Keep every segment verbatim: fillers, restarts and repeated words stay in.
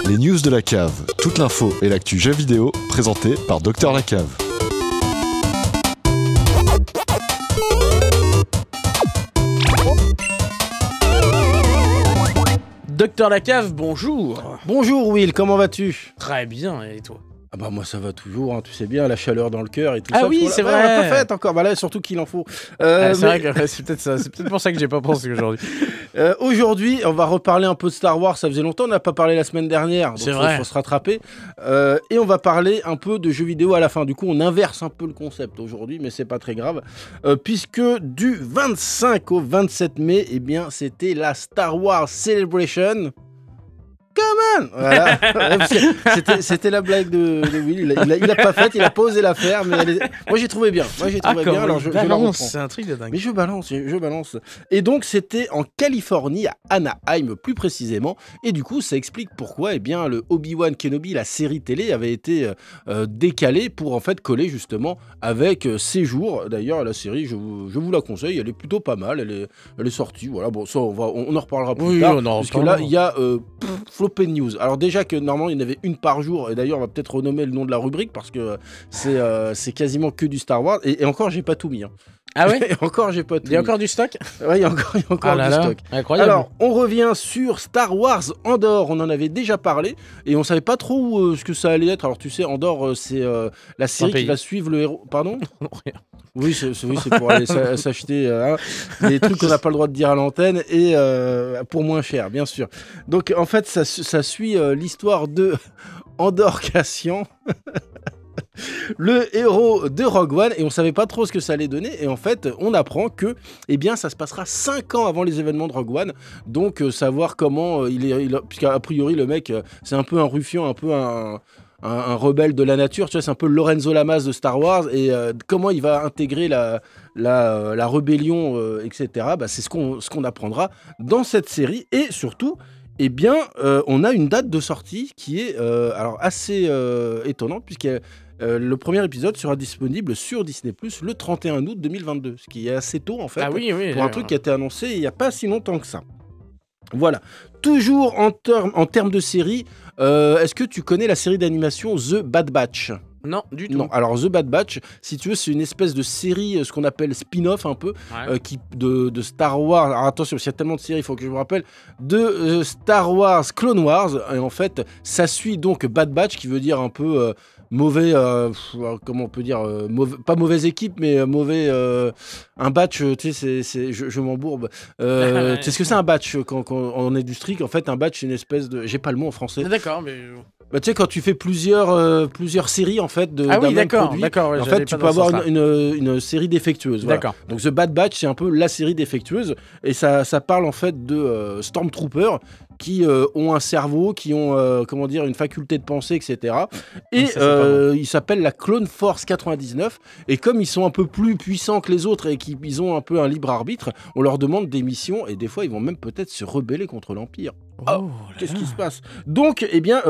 Les news de la cave, toute l'info et l'actu jeux vidéo présentée par Docteur Lacave. Docteur Lacave, bonjour. Bonjour Will, comment vas-tu? Très bien, et toi? Ah bah moi ça va toujours, hein, tu sais bien, la chaleur dans le cœur et tout ah ça. Ah oui, c'est la... vrai. Ouais, on l'a pas faite encore, bah là surtout qu'il en faut. Euh, ah, c'est mais... vrai que c'est peut-être ça, c'est peut-être pour ça que j'ai pas pensé aujourd'hui. Euh, aujourd'hui, on va reparler un peu de Star Wars, ça faisait longtemps, on n'a pas parlé la semaine dernière, donc c'est faut, vrai. faut se rattraper. Euh, et on va parler un peu de jeux vidéo à la fin, du coup on inverse un peu le concept aujourd'hui, mais c'est pas très grave. Euh, puisque du vingt-cinq au vingt-sept mai, eh bien c'était la Star Wars Celebration. Come on, voilà. c'était, c'était la blague de, de Will. Il a, il, a, il a pas fait, il a pas osé la faire, mais elle est... moi j'ai trouvé bien. Moi j'ai trouvé ah, bien. Alors je, balance, je la reprends. C'est un truc de dingue. Mais je balance, je, je balance. Et donc c'était en Californie, à Anaheim plus précisément. Et du coup ça explique pourquoi, eh bien le Obi-Wan Kenobi, la série télé, avait été euh, décalée pour en fait coller justement avec euh, ces jours. D'ailleurs la série, je vous, je vous la conseille, elle est plutôt pas mal. Elle est, elle est sortie. Voilà, bon ça on va, on, on en reparlera plus oui, tard. On en parce que là il y a euh, Flopé News. Alors déjà que normalement il y en avait une par jour, et d'ailleurs on va peut-être renommer le nom de la rubrique parce que c'est, euh, c'est quasiment que du Star Wars, et, et encore j'ai pas tout mis. Hein. Ah ouais. Et encore j'ai pas tout mis. Il y a encore du stock. Ouais, il y a encore, il y a encore ah là du là. stock. Incroyable. Alors on revient sur Star Wars Andor, on en avait déjà parlé, et on savait pas trop euh, ce que ça allait être. Alors tu sais, Andor euh, c'est euh, la série qui va suivre le héros... Pardon. Oui, c'est, c'est, oui, c'est pour aller s'acheter euh, hein, des trucs qu'on n'a pas le droit de dire à l'antenne et euh, pour moins cher, bien sûr. Donc, en fait, ça, ça suit euh, l'histoire de Andor Cassian, le héros de Rogue One, et on savait pas trop ce que ça allait donner. Et en fait, on apprend que, eh bien, ça se passera cinq ans avant les événements de Rogue One. Donc, euh, savoir comment euh, il est, il, puisqu'a priori, le mec, euh, c'est un peu un ruffian, un peu un. Un, un rebelle de la nature, tu vois, c'est un peu Lorenzo Lamas de Star Wars, et euh, comment il va intégrer la, la, euh, la rébellion, euh, et cetera. Bah, c'est ce qu'on, ce qu'on apprendra dans cette série, et surtout, eh bien, euh, on a une date de sortie qui est euh, alors assez euh, étonnante, puisque euh, le premier épisode sera disponible sur Disney plus, le trente et un août deux mille vingt-deux, ce qui est assez tôt en fait, ah oui, oui, pour un euh... truc qui a été annoncé il n'y a pas si longtemps que ça. Voilà. Toujours en, ter- en termes de série, euh, est-ce que tu connais la série d'animation The Bad Batch ? Non, du tout. Non, alors The Bad Batch, si tu veux, c'est une espèce de série, ce qu'on appelle spin-off un peu, ouais. euh, qui, de, de Star Wars. Alors attention, s'il y a tellement de séries, il faut que je me rappelle, de euh, Star Wars Clone Wars. Et en fait, ça suit donc Bad Batch, qui veut dire un peu euh, mauvais, euh, comment on peut dire, euh, mauvais, pas mauvaise équipe, mais euh, mauvais, euh, un batch, tu sais, c'est, c'est, je, je m'embourbe. Euh, tu sais ce que c'est un batch quand, quand, en industrie? En fait, un batch, c'est une espèce de, j'ai pas le mot en français. D'accord, mais... Bah, tu sais, quand tu fais plusieurs, euh, plusieurs séries en fait de, ah d'un oui, même d'accord, produit, d'accord, ouais, en fait, tu peux avoir une, une, une série défectueuse. Voilà. D'accord. Donc The Bad Batch, c'est un peu la série défectueuse, et ça, ça parle en fait de euh, Stormtroopers qui euh, ont un cerveau, qui ont euh, comment dire, une faculté de penser, et cetera. Et ça, euh, ils s'appellent la Clone Force quatre-vingt-dix-neuf. Et comme ils sont un peu plus puissants que les autres et qu'ils ont un peu un libre arbitre, on leur demande des missions, et des fois ils vont même peut-être se rebeller contre l'Empire. Oh, oh qu'est-ce qui se passe? Donc, eh bien,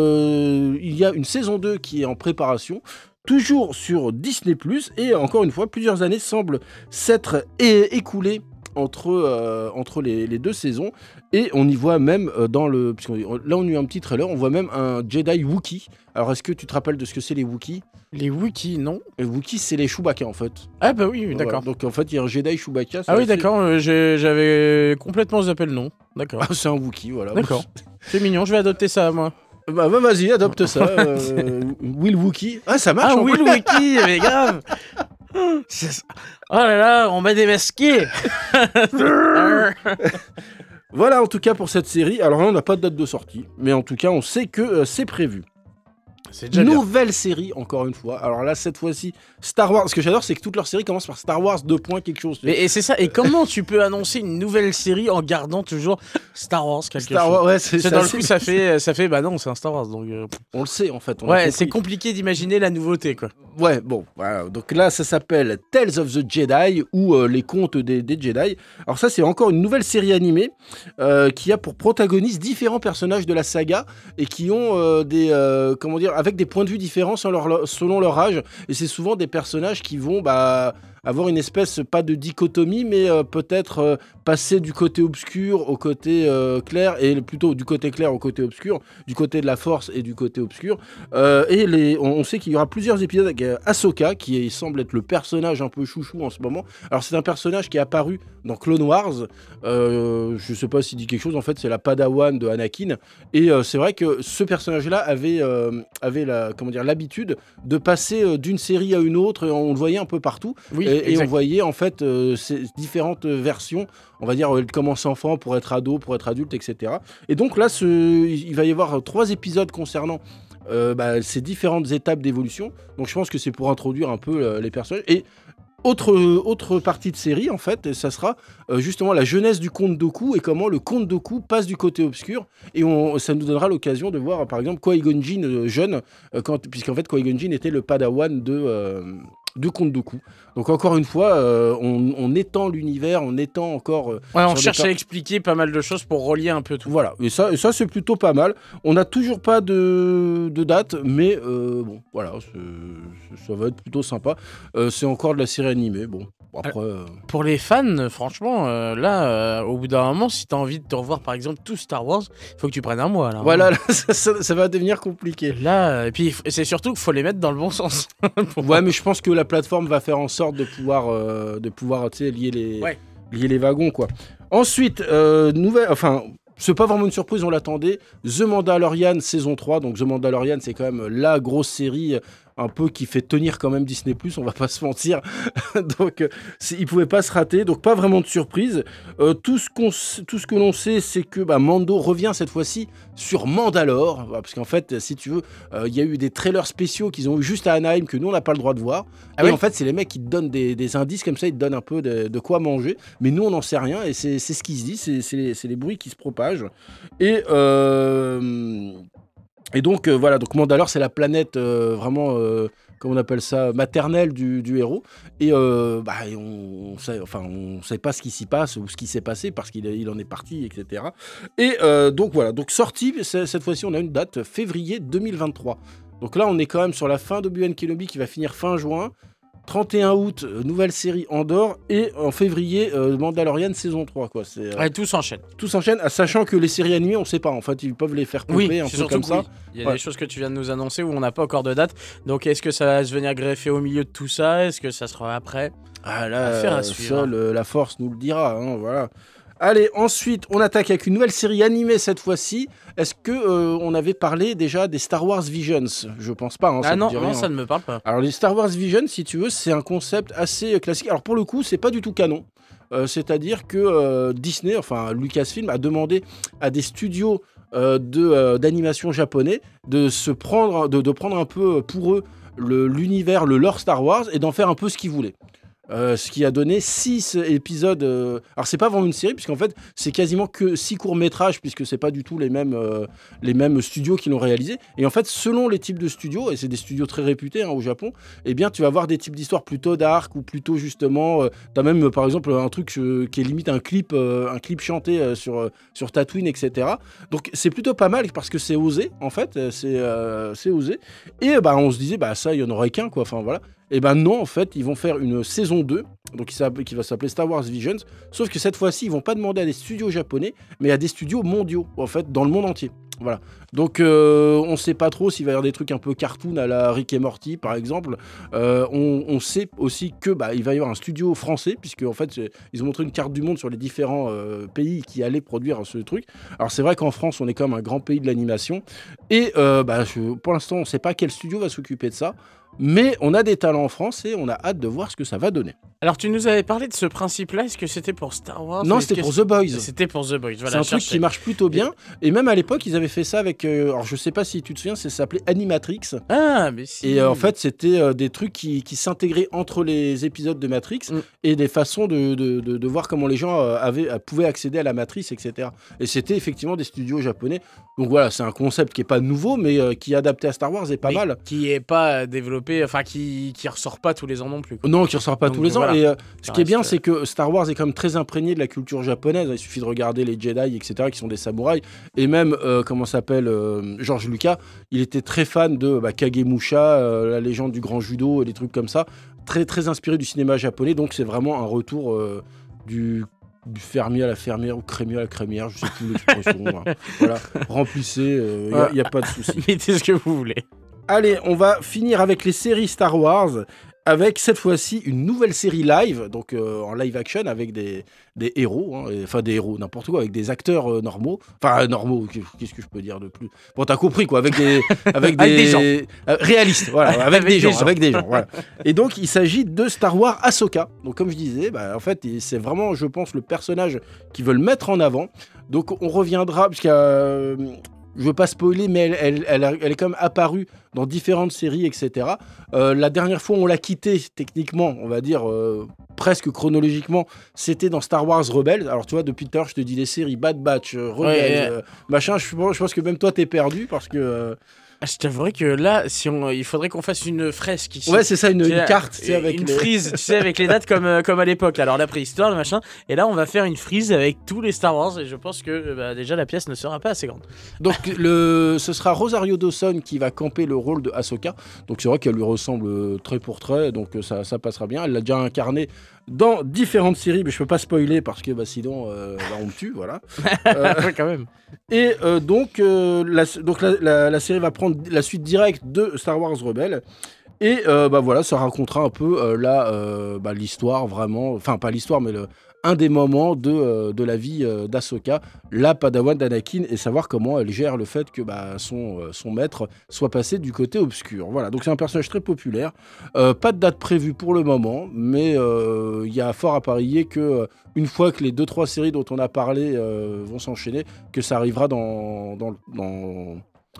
euh, il y a une saison deux qui est en préparation, toujours sur Disney plus, et encore une fois, plusieurs années semblent s'être é- écoulées entre, euh, entre les, les deux saisons, et on y voit même euh, dans le... Puisqu'on, là, on a eu un petit trailer, on voit même un Jedi Wookiee. Alors, est-ce que tu te rappelles de ce que c'est les Wookiees? Les Wookiees, non. Les Wookiees, c'est les Chewbacca, en fait. Ah bah oui, oui d'accord. Voilà. Donc, en fait, il y a un Jedi Chewbacca. Ah oui, fait... d'accord, euh, j'ai, j'avais complètement zappé le nom. D'accord. Ah, c'est un Wookiee, voilà. D'accord. C'est mignon, je vais adopter ça, moi. Bah, bah vas-y, adopte ça. euh, Will Wookiee. Ah, ça marche. Ah, en Will Wookiee, mais grave. C'est... Oh là là, on m'a démasqué. Voilà, en tout cas, pour cette série. Alors là, on n'a pas de date de sortie, mais en tout cas, on sait que euh, c'est prévu. C'est déjà Nouvelle bien. série, encore une fois. Alors là, cette fois-ci, Star Wars. Ce que j'adore, c'est que toutes leurs séries commencent par Star Wars, deux points, quelque chose. Mais, et c'est ça. Et comment tu peux annoncer une nouvelle série en gardant toujours Star Wars quelque Star chose Wars, ouais, c'est, c'est c'est dans assez... le coup, ça fait, ça fait, bah non, c'est un Star Wars, donc. Euh... On le sait, en fait. On ouais, c'est compliqué d'imaginer la nouveauté, quoi. Ouais, bon, voilà. Donc là, ça s'appelle Tales of the Jedi, ou euh, les contes des, des Jedi. Alors ça, c'est encore une nouvelle série animée euh, qui a pour protagonistes différents personnages de la saga, et qui ont euh, des, euh, comment dire, avec des points de vue différents selon leur, selon leur âge. Et c'est souvent des personnages qui vont, bah, avoir une espèce, pas de dichotomie, mais euh, peut-être euh, passer du côté obscur au côté euh, clair, et plutôt du côté clair au côté obscur, du côté de la force et du côté obscur. Euh, et les, on, on sait qu'il y aura plusieurs épisodes avec euh, Ahsoka, qui est, il semble être le personnage un peu chouchou en ce moment. Alors c'est un personnage qui est apparu dans Clone Wars, euh, je sais pas s'il dit quelque chose, en fait c'est la Padawan de Anakin, et euh, c'est vrai que ce personnage-là avait, euh, avait la, comment dire, l'habitude de passer euh, d'une série à une autre, et on le voyait un peu partout, Oui, et, et exact. on voyait en fait euh, ces différentes versions, on va dire, elle commence enfant pour être ado, pour être adulte, et cetera. Et donc là, ce, il va y avoir trois épisodes concernant euh, bah, ces différentes étapes d'évolution, donc je pense que c'est pour introduire un peu euh, les personnages, et Autre, autre partie de série, en fait, ça sera euh, justement la jeunesse du comte Dooku et comment le comte Dooku passe du côté obscur. Et on, ça nous donnera l'occasion de voir, par exemple, Qui-Gon Jinn euh, jeune, euh, quand, puisqu'en fait, Qui-Gon Jinn était le padawan de, euh, de comte Dooku. Donc, encore une fois, euh, on, on étend l'univers, on étend encore... euh, Ouais, on sur des cherche par- à expliquer pas mal de choses pour relier un peu tout. Voilà, et ça, et ça c'est plutôt pas mal. On n'a toujours pas de, de date, mais euh, bon, voilà, c'est- ça va être plutôt sympa. Euh, c'est encore de la série animée, bon, après... euh, Pour les fans, franchement, euh, là, euh, au bout d'un moment, si t'as envie de te revoir par exemple tout Star Wars, il faut que tu prennes un mois. Là, hein. Voilà, là, ça, ça- ça va devenir compliqué. Là, euh, et puis f- c'est surtout qu'il faut les mettre dans le bon sens. Pour- Ouais, mais je pense que la plateforme va faire en sorte de pouvoir, euh, de pouvoir, tu sais, lier les, Ouais. lier les wagons, quoi. Ensuite, euh, nouvelle, enfin, c'est pas vraiment une surprise, on l'attendait. The Mandalorian saison trois. Donc The Mandalorian, c'est quand même la grosse série, euh, un peu qui fait tenir quand même Disney plus, on va pas se mentir. Donc, euh, c'est- il pouvait pas se rater. Donc, pas vraiment de surprise. Euh, tout, ce qu'on s- tout ce que l'on sait, c'est que bah, Mando revient cette fois-ci sur Mandalore. Voilà, parce qu'en fait, si tu veux, euh, il y a eu des trailers spéciaux qu'ils ont eu juste à Anaheim que nous, on n'a pas le droit de voir. Ah et oui en fait, c'est les mecs qui te donnent des, des indices comme ça, ils te donnent un peu de, de quoi manger. Mais nous, on n'en sait rien. Et c'est c'est ce qui se dit, c'est c'est les, c'est les bruits qui se propagent. Et. euh, Et donc, euh, voilà, donc Mandalore, c'est la planète euh, vraiment, euh, comment on appelle ça, maternelle du, du héros. Et, euh, bah, et on, on sait, enfin, on sait pas ce qui s'y passe ou ce qui s'est passé parce qu'il il en est parti, et cetera. Et euh, donc, voilà, donc sortie, c'est- cette fois-ci, on a une date, février deux mille vingt-trois. Donc là, on est quand même sur la fin d'Obi-Wan Kenobi qui va finir fin juin. trente et un août, euh, nouvelle série Andorre. Et en février, euh, Mandalorian saison trois, quoi. C'est, euh, Ouais, tout s'enchaîne. tout s'enchaîne, sachant que les séries animées, on sait pas. En fait, ils peuvent les faire Oui, pomper un c'est peu surtout comme que ça. oui. Il y a Ouais. des choses que tu viens de nous annoncer où on n'a pas encore de date. Donc est-ce que ça va se venir greffer au milieu de tout ça? Est-ce que ça sera après? Ah là, Affaire à euh, suivre, seule euh, la force nous le dira, hein, voilà. Allez, ensuite, on attaque avec une nouvelle série animée cette fois-ci. Est-ce que euh, on avait parlé déjà des Star Wars Visions? Je pense pas. Hein, ça Ah te non, dit non, rien, ça hein. ne me parle pas. Alors les Star Wars Visions, si tu veux, c'est un concept assez euh, classique. Alors pour le coup, c'est pas du tout canon. Euh, c'est-à-dire que euh, Disney, enfin Lucasfilm, a demandé à des studios euh, de, euh, d'animation japonais de se prendre, de, de prendre un peu pour eux le- l'univers, le lore Star Wars et d'en faire un peu ce qu'ils voulaient. Euh, ce qui a donné six épisodes. euh, Alors, c'est pas vraiment une série, puisqu'en fait, c'est quasiment que six courts-métrages, puisque c'est pas du tout les mêmes, euh, les mêmes studios qui l'ont réalisé. Et en fait, selon les types de studios, et c'est des studios très réputés hein, au Japon, eh bien, tu vas avoir des types d'histoires plutôt dark ou plutôt justement. Euh, T'as même, euh, par exemple, un truc euh, qui est limite un clip, euh, un clip chanté euh, sur, euh, sur Tatooine, et cetera. Donc, c'est plutôt pas mal parce que c'est osé, en fait. euh, C'est euh, c'est osé. Et bah, on se disait, bah, ça, il y en aurait qu'un, quoi. Enfin, voilà. Et ben non, en fait, ils vont faire une saison deux, donc qui, s'appelle- qui va s'appeler Star Wars Visions, sauf que cette fois-ci, ils vont pas demander à des studios japonais, mais à des studios mondiaux, en fait, dans le monde entier. Voilà. Donc, euh, on sait pas trop s'il va y avoir des trucs un peu cartoon à la Rick et Morty, par exemple. Euh, on, on sait aussi que bah, il va y avoir un studio français, puisque en fait, c'est- ils ont montré une carte du monde sur les différents euh, pays qui allaient produire ce truc. Alors, c'est vrai qu'en France, on est quand même un grand pays de l'animation, et euh, bah, je- pour l'instant, on sait pas quel studio va s'occuper de ça. Mais on a des talents en France et on a hâte de voir ce que ça va donner. Alors tu nous avais parlé de ce principe-là, est-ce que c'était pour Star Wars? Non, Est-ce c'était que pour The Boys. C'était pour The Boys, C'est voilà. un je truc cherchais. qui marche plutôt bien. Et même à l'époque, ils avaient fait ça avec. euh, alors, je sais pas si tu te souviens, ça s'appelait Animatrix. Ah, mais si. Et euh, en fait, c'était euh, des trucs qui, qui s'intégraient entre les épisodes de Matrix Mm. et des façons de, de, de, de voir comment les gens euh, avaient, euh, pouvaient accéder à la matrice, et cetera. Et c'était effectivement des studios japonais. Donc voilà, c'est un concept qui est pas nouveau, mais euh, qui est adapté à Star Wars est pas Mais mal. Qui est pas développé, enfin qui, qui ressort pas tous les ans non plus. quoi. Non, qui ressort pas Donc, tous les voilà. ans. Et euh, ce Ça qui est bien, reste, c'est que Star Wars est quand même très imprégné de la culture japonaise. Il suffit de regarder les Jedi, et cetera, qui sont des samouraïs. Et même, euh, comment s'appelle, euh, George Lucas, il était très fan de bah, Kagemusha, euh, la légende du grand judo, et des trucs comme ça. très, très inspiré du cinéma japonais, donc c'est vraiment un retour euh, du, du fermier à la fermière ou crémier à la crémière, je sais plus l'expression. hein. Voilà, remplissez, il euh, n'y a, y a pas de souci. Mettez ce que vous voulez. Allez, on va finir avec les séries Star Wars, avec cette fois-ci une nouvelle série live, donc euh, en live action avec des, des héros, hein, et- enfin des héros, n'importe quoi, avec des acteurs euh, normaux, enfin euh, normaux, qu'est-ce que je peux dire de plus? Bon, t'as compris quoi, avec des, avec des, Avec des gens. euh, réalistes, voilà, avec, Avec des, des gens, gens. avec des gens, voilà. Et donc il s'agit de Star Wars Ahsoka. Donc comme je disais, bah, en fait c'est vraiment, je pense, le personnage qu'ils veulent mettre en avant. Donc on reviendra parce qu'il y a, euh, je veux pas spoiler, mais elle, elle, elle, a- elle est quand même apparue dans différentes séries, et cetera. Euh, la dernière fois, on l'a quittée, techniquement, on va dire, euh, presque chronologiquement, c'était dans Star Wars Rebels. Alors, tu vois, depuis tout à l'heure, je te dis les séries Bad Batch, euh, Rebels, Ouais, euh, machin. Je pense, je pense que même toi, t'es perdu parce que. euh, Ah, je t'avouerais que là, si on, il faudrait qu'on fasse une fresque ici. Ouais, c'est ça, une, Tu une sais, carte, tu sais, avec une les- frise, tu sais, avec les dates comme, euh, comme à l'époque. là. Alors la préhistoire, le machin. Et là, on va faire une frise avec tous les Star Wars. Et je pense que euh, bah, déjà la pièce ne sera pas assez grande. Donc, le, ce sera Rosario Dawson qui va camper le rôle de Ahsoka. Donc, c'est vrai qu'elle lui ressemble euh, trait pour trait, donc euh, ça, ça passera bien. Elle l'a déjà incarné dans différentes séries, mais je peux pas spoiler parce que bah, sinon, euh, bah, on me tue, voilà. Euh, Ouais, quand même. Et euh, donc, euh, la, donc la, la- la série va prendre la suite directe de Star Wars Rebels. Et euh, bah voilà, ça racontera un peu euh, la, euh, bah, l'histoire vraiment, enfin pas l'histoire, mais le, un des moments de, euh, de la vie euh, d'Ahsoka, la padawan d'Anakin, et savoir comment elle gère le fait que bah, son, euh, son maître soit passé du côté obscur. Voilà, donc c'est un personnage très populaire. Euh, pas de date prévue pour le moment, mais euh, il y a fort à parier que euh, une fois que les deux trois séries dont on a parlé euh, vont s'enchaîner, que ça arrivera dans, dans, dans,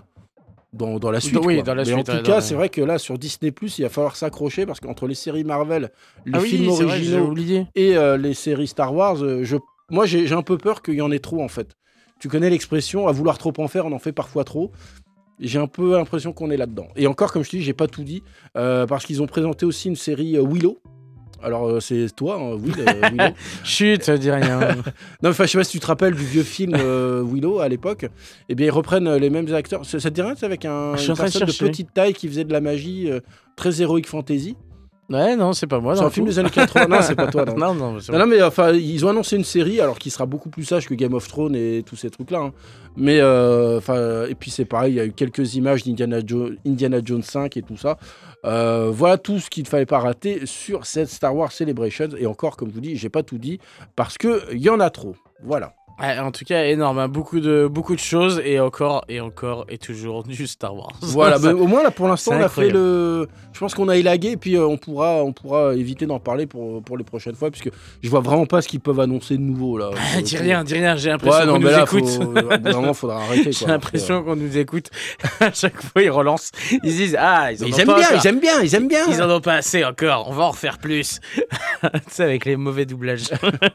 dans, dans la suite. Oui, quoi. dans la Mais suite, en tout ouais, cas, dans- c'est vrai que là, sur Disney plus, il va falloir s'accrocher parce qu'entre les séries Marvel, les Ah oui, films c'est vrai, j'ai originaux oublié. et euh, les séries Star Wars, euh, je, moi, j'ai j'ai un peu peur qu'il y en ait trop, en fait. Tu connais l'expression, à vouloir trop en faire, on en fait parfois trop. J'ai un peu l'impression qu'on est là-dedans. Et encore, comme je te dis, j'ai pas tout dit, euh, parce qu'ils ont présenté aussi une série euh, Willow. Alors, euh, c'est toi, hein, Will, euh, Willow. Chut, dis rien. Non, enfin, je sais pas si tu te rappelles du vieux film euh, Willow à l'époque. Eh bien, ils reprennent euh, les mêmes acteurs. Ça, ça te dit rien, c'est avec un, Je suis une en train de personne de, chercher. petite taille qui faisait de la magie, euh, très héroïque fantasy. Ouais, non, c'est pas moi. C'est dans un le film coup. des années quatre-vingts. Non, c'est pas toi. Non. Non, non, c'est Non, bon. non, mais enfin, ils ont annoncé une série, alors qui sera beaucoup plus sage que Game of Thrones et tous ces trucs-là. hein. Mais, euh, enfin, et puis c'est pareil, il y a eu quelques images d'Indiana Jo- Indiana Jones cinq et tout ça. Euh, voilà tout ce qu'il ne fallait pas rater sur cette Star Wars Celebration. Et encore, comme je vous dis, j'ai pas tout dit parce que il y en a trop. Voilà. Ouais, en tout cas, énorme. hein. Beaucoup, de, beaucoup de choses et encore, et encore, et toujours du Star Wars. Voilà, Ça- mais au moins là pour l'instant c'est on a fait incroyable. le. Je pense qu'on a élagué et puis euh, on pourra, on pourra éviter d'en parler pour, pour les prochaines fois puisque je vois vraiment pas ce qu'ils peuvent annoncer de nouveau là. Ah, dis rien, dis rien. J'ai l'impression Ouais, non, qu'on mais nous là, écoute. faut... vraiment, faudra arrêter. J'ai quoi. l'impression qu'on nous écoute. À chaque fois, ils relancent. Ils se disent ah, ils, en Ils ont aiment pas bien, encore. ils aiment bien, ils aiment bien. Ils en ont pas assez encore. On va en refaire plus. Tu sais, avec les mauvais doublages.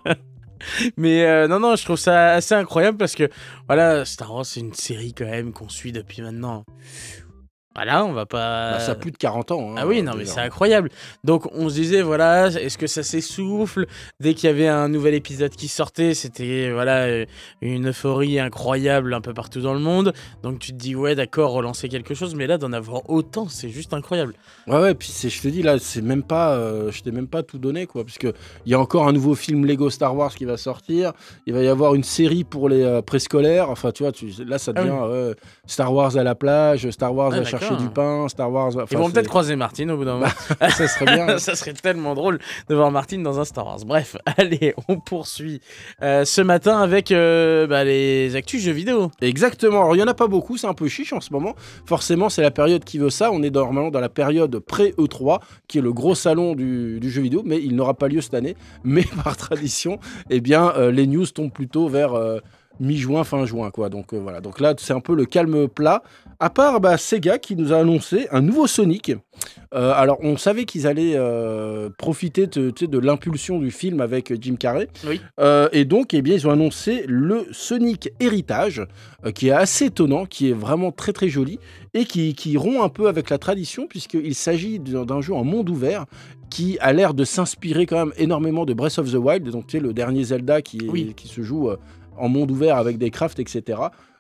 Mais euh, non, non, je trouve ça assez incroyable parce que voilà, Star Wars, c'est une série quand même qu'on suit depuis maintenant. Voilà, on va pas. Bah, ça a plus de quarante ans. hein, Ah oui, non, mais déjà. c'est incroyable. Donc, on se disait, voilà, est-ce que ça s'essouffle? Dès qu'il y avait un nouvel épisode qui sortait, c'était, voilà, euh, une euphorie incroyable un peu partout dans le monde. Donc, tu te dis, ouais, d'accord, relancer quelque chose, mais là, d'en avoir autant, c'est juste incroyable. Ouais, ouais, puis c'est- je te dis là, c'est même pas, euh, je t'ai même pas tout donné quoi, parce que il y a encore un nouveau film Lego Star Wars qui va sortir. Il va y avoir une série pour les euh, préscolaires. Enfin, tu vois, tu, là, ça Ah devient euh, Star Wars à la plage, Star Wars Ah, à d'accord. chercher du pain, Star Wars. Enfin, Ils vont c'est- peut-être croiser Martine au bout d'un moment. ça serait bien. Ça serait tellement drôle de voir Martine dans un Star Wars. Bref, allez, on poursuit euh, ce matin avec euh, bah, les actus jeux vidéo. Exactement. Alors, il y en a pas beaucoup, c'est un peu chiche en ce moment. Forcément, c'est la période qui veut ça. On est normalement dans la période pré-E trois, qui est le gros salon du, du jeu vidéo, mais il n'aura pas lieu cette année. Mais par tradition, eh bien, euh, les news tombent plutôt vers euh, mi-juin, fin juin, quoi. Donc euh, voilà. Donc là, c'est un peu le calme plat. À part bah, Sega qui nous a annoncé un nouveau Sonic. Euh, alors, on savait qu'ils allaient euh, profiter de, tu sais, de l'impulsion du film avec Jim Carrey. Oui. Euh, et donc, eh bien, ils ont annoncé le Sonic Héritage, euh, qui est assez étonnant, qui est vraiment très très joli, et qui, qui rompt un peu avec la tradition, puisqu'il s'agit d'un d'un jeu en monde ouvert, qui a l'air de s'inspirer quand même énormément de Breath of the Wild, donc tu sais, le dernier Zelda qui, est- Oui. qui se joue euh, en monde ouvert avec des crafts, et cetera.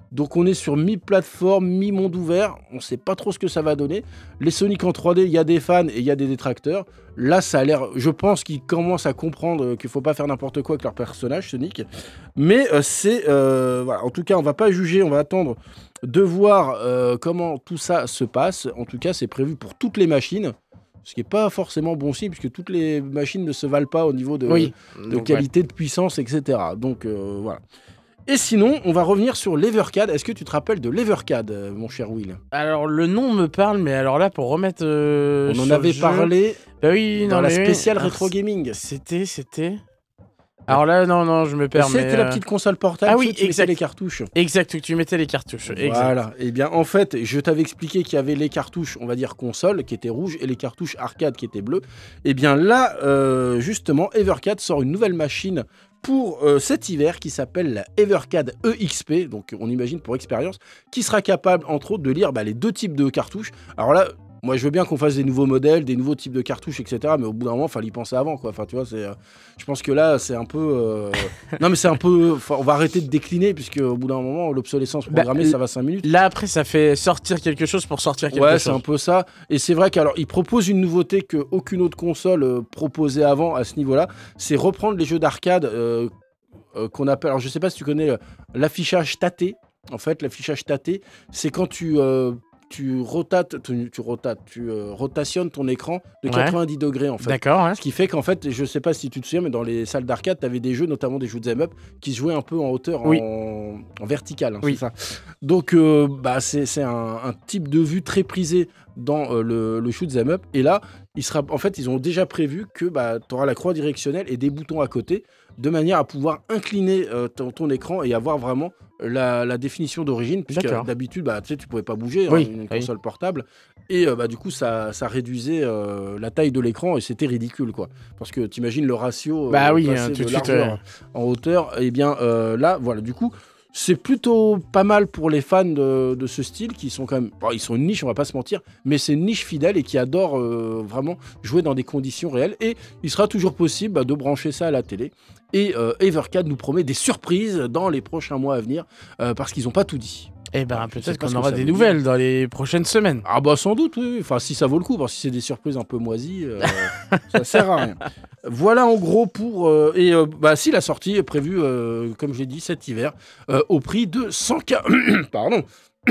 Donc on est sur mi-plateforme, mi-monde ouvert. On ne sait pas trop ce que ça va donner. Les Sonic en trois D, il y a des fans et il y a des détracteurs. Là, ça a l'air... Je pense qu'ils commencent à comprendre qu'il ne faut pas faire n'importe quoi avec leur personnage, Sonic. Mais euh, c'est... Euh, voilà. En tout cas, on ne va pas juger. On va attendre de voir euh, comment tout ça se passe. En tout cas, c'est prévu pour toutes les machines. Ce qui n'est pas forcément bon signe, puisque toutes les machines ne se valent pas au niveau de, oui. de Donc, qualité, ouais. de puissance, et cetera. Donc, euh, voilà. Et sinon, on va revenir sur l'Evercad. Est-ce que tu te rappelles de l'Evercad, euh, mon cher Will ? Alors, le nom me parle, mais alors là, pour remettre. Euh, on en sur avait le jeu... parlé bah oui, dans non, la mais spéciale oui. Rétro Gaming. C'était, c'était. Alors là, non, non, je me perds. C'était mais, la euh... petite console portable, ah où oui, tu exact. mettais les cartouches. Exact, où tu mettais les cartouches. Exact. Voilà. Et bien, en fait, je t'avais expliqué qu'il y avait les cartouches, on va dire console, qui étaient rouges, et les cartouches arcade, qui étaient bleues. Et bien là, euh, justement, Evercad sort une nouvelle machine pour euh, cet hiver qui s'appelle la Evercad E X P, donc on imagine pour expérience, qui sera capable, entre autres, de lire bah, les deux types de cartouches. Alors là, moi, je veux bien qu'on fasse des nouveaux modèles, des nouveaux types de cartouches, et cetera. Mais au bout d'un moment, il fallait y penser avant, quoi. Enfin, tu vois, c'est. Euh, je pense que là, c'est un peu. Euh... non, mais c'est un peu. On va arrêter de décliner, puisque au bout d'un moment, l'obsolescence programmée, bah, ça va cinq minutes. Là, après, ça fait sortir quelque chose pour sortir quelque ouais, chose. Ouais, c'est un peu ça. Et c'est vrai qu'alors, ils proposent une nouveauté qu'aucune autre console euh, proposait avant à ce niveau-là. C'est reprendre les jeux d'arcade euh, euh, qu'on appelle. Alors, je sais pas si tu connais euh, l'affichage tâté. En fait, l'affichage tâté, c'est quand tu. Euh, tu rotates, tu, tu rotates, tu euh, rotationnes ton écran de quatre-vingt-dix ouais. degrés en fait. D'accord. Ouais. Ce qui fait qu'en fait, je sais pas si tu te souviens, mais dans les salles d'arcade, tu avais des jeux, notamment des shoot'em up, qui se jouaient un peu en hauteur, oui. en, en vertical. Hein, oui. c'est ça. Donc, euh, bah, c'est, c'est un, un type de vue très prisé dans euh, le, le shoot'em up. Et là, il sera, en fait, ils ont déjà prévu que bah, tu auras la croix directionnelle et des boutons à côté, de manière à pouvoir incliner euh, ton, ton écran et avoir vraiment La, la définition d'origine, puisque D'accord. d'habitude, bah, tu sais, tu pouvais pas bouger, oui, hein, une oui. console portable, et euh, bah, du coup, ça, ça réduisait euh, la taille de l'écran, et c'était ridicule, quoi. Parce que t'imagines le ratio bah euh, oui, passer hein, tout de de largeur suite, ouais. en hauteur, et bien euh, là, voilà, du coup, c'est plutôt pas mal pour les fans de, de ce style, qui sont quand même, bon, ils sont une niche, on va pas se mentir, mais c'est une niche fidèle et qui adore euh, vraiment jouer dans des conditions réelles, et il sera toujours possible bah, de brancher ça à la télé. Et euh, Evercad nous promet des surprises dans les prochains mois à venir, euh, parce qu'ils n'ont pas tout dit. Eh ben, Alors, peut-être qu'on qu'on aura des nouvelles dire. dans les prochaines semaines. Ah bah sans doute, oui. Enfin, si ça vaut le coup, parce que si c'est des surprises un peu moisies, euh, ça sert à rien. Voilà en gros pour... Euh, et euh, bah si, la sortie est prévue, euh, comme je l'ai dit, cet hiver, euh, au prix de cent K... Pardon.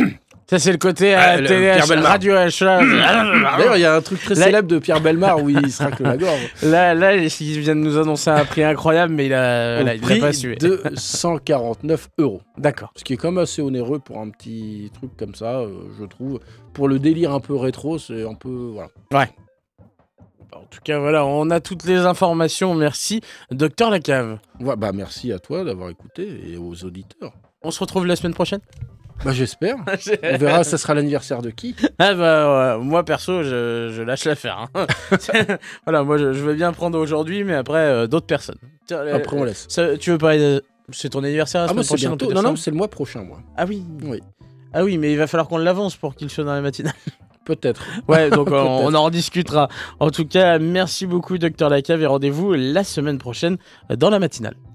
Ça, c'est le côté à ah, télé, Pierre Bellemare. radio achat. D'ailleurs, il y a un truc très là, célèbre de Pierre Bellemare où il se racle la gorge. Là, là, il vient de nous annoncer un prix incroyable, mais il a, là, il prix pas su. de cent quarante-neuf euros. D'accord. Ce qui est quand même assez onéreux pour un petit truc comme ça, euh, je trouve. Pour le délire un peu rétro, c'est un peu... Voilà. Ouais. En tout cas, voilà, on a toutes les informations. Merci, Docteur Lacave. Ouais, bah, merci à toi d'avoir écouté et aux auditeurs. On se retrouve la semaine prochaine. Bah j'espère. On verra, ça sera l'anniversaire de qui. Ah bah ouais, moi perso, je, je lâche l'affaire. Hein. Voilà, moi je, je veux bien prendre aujourd'hui, mais après euh, d'autres personnes. Tiens, après on laisse. Ça, tu veux parler de... C'est ton anniversaire la ah, semaine moi, prochaine bientôt. Non non, c'est le mois prochain moi. Ah oui. Oui. Ah oui, mais il va falloir qu'on l'avance pour qu'il soit dans la matinale. Peut-être. Ouais, donc on, on en rediscutera. En tout cas, merci beaucoup Docteur Lacave et rendez-vous la semaine prochaine dans la matinale.